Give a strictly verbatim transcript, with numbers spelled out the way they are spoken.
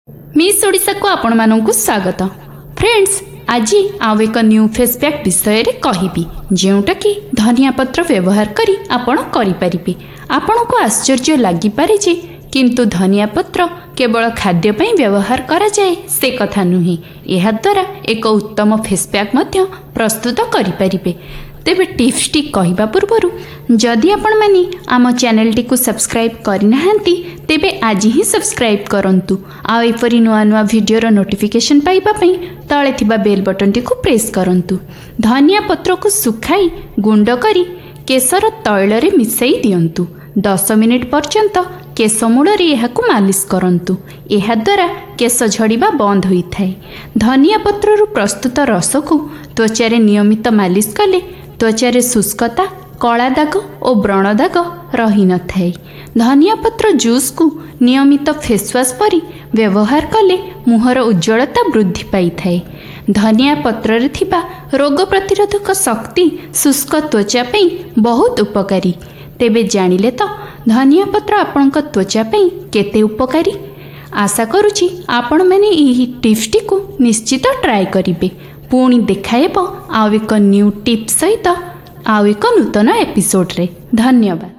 Miss Odisha को आपण मानंकु स्वागत। फ्रेंड्स, आज आउ एक न्यू फेस पैक विषय रे कहिबी जेउटा कि धनिया पत्र व्यवहार करी आपण करि परिबे। आपण को आश्चर्य लागि पारे जे किंतु धनिया पत्र केवल खाद्य पई व्यवहार करा जाए से कथा नुहे। एहा द्वारा एक उत्तम फेस पैक मध्य प्रस्तुत करि परिबे। तेबे टिप्स टी कहबा पूर्वरु जदि आपण माने आम चैनल टी को सब्सक्राइब करिनाहांती तेबे आज ही सब्सक्राइब करंतु। आ एपरी नुआ नुआ वीडियोर नोटिफिकेशन पाइबा पई तळे थिबा बेल बटन टी को प्रेस करंतु। धनिया पत्र को सुखाई गुंड करी केसर तैल रे मिसई दियंतु। दस मिनिट पर्यंत केस मूल को मालिश करंतु। एहा द्वारा केस झड़िबा बंद होइथाय। धनिया पत्ररु प्रस्तुत रस को त्वचा रे नियमित मालिश कले त्वचा रे शुष्कता, कला दाग और व्रण दाग रही न थाए। धनिया पत्र जूस को नियमित फेसवाश परी व्यवहार कले मुहर उज्ज्वलता वृद्धि पाई थाए। धनिया पत्र रे थिबा रोग प्रतिरोधक शक्ति शुष्क त्वचा पई बहुत उपकारी। तेबे जानिले तो धनिया पत्र आपणक त्वचा पई केते उपकारी। आशा करुछि आपण माने एही टिप्स टी को निश्चित ट्राई करिवे। पुणी देखाएब आउ एक न्यू टिप्स सहित आउ एक नूतन एपिसोड रे। धन्यवाद।